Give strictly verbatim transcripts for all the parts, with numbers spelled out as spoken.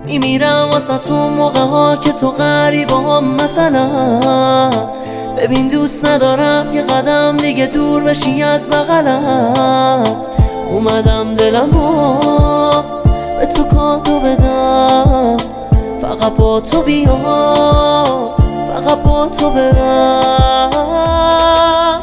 میمیرم واسه تو موقع ها که تو غریبه هم مثلا. ببین دوست ندارم یه قدم دیگه دور بشی از بغلم. اومدم دلمو به تو کادو بدم، فقط با تو بیام، فقط با تو برم.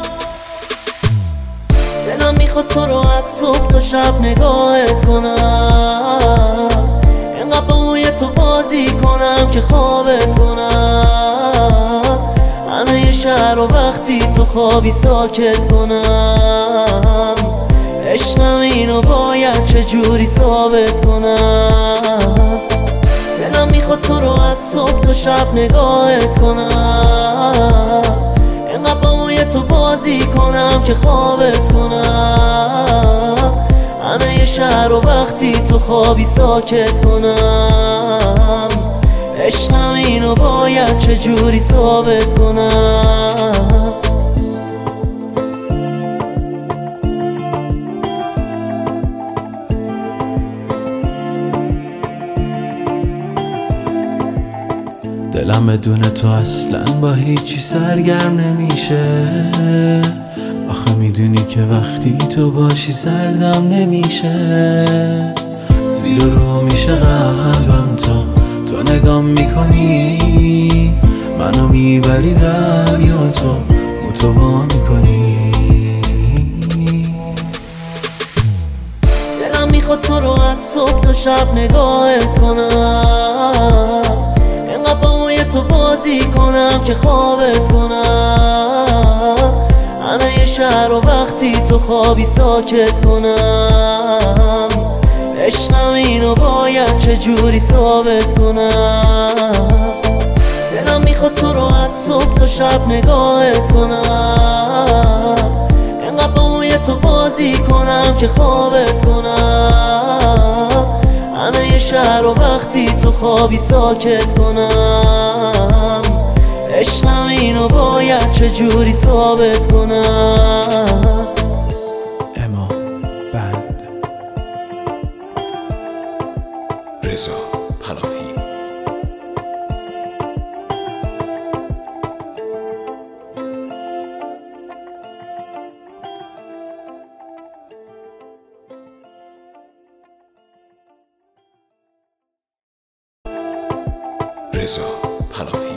دلم میخواد تو رو از صبح تا شب نگاهت کنم، اینقدر با موی تو بازی کنم که خوابت کنم. همه شهر و وقتی تو خوابی ساکت کنم. عشقم اینو باید چجوری ثابت کنم. دلم میخواد تو رو از صبح تا شب نگاهت کنم، اینقدر با موی تو بازی کنم که خوابت کنم. همه شهر و وقتی تو خوابی ساکت کنم. عشقم اینو باید چجوری ثابت کنم. دلم بدون تو اصلا با هیچی سرگرم نمیشه. آخه میدونی که وقتی تو باشی سردم نمیشه. زیر رو میشه قلبم تا تو نگام میکنی، منو میبری دریا تو متوا میکنی. دلم میخواد تو رو از صبح تا شب نگاهت کنم، اینقدر با موی تو بازی کنم که خوابت کنم. همه شهر و وقتی تو خوابی ساکت کنم. عشقم اینو باید چجوری ثابت کنم. دلم میخواد تو رو از صبح تا شب نگاهت کنم، اینقدر با موی تو بازی کنم که خوابت کنم. همه شهر و وقتی تو خوابی ساکت کنم. عشقم اینو باید چجوری ثابت کنم. اما بند رضا پناهی. رضا پناهی.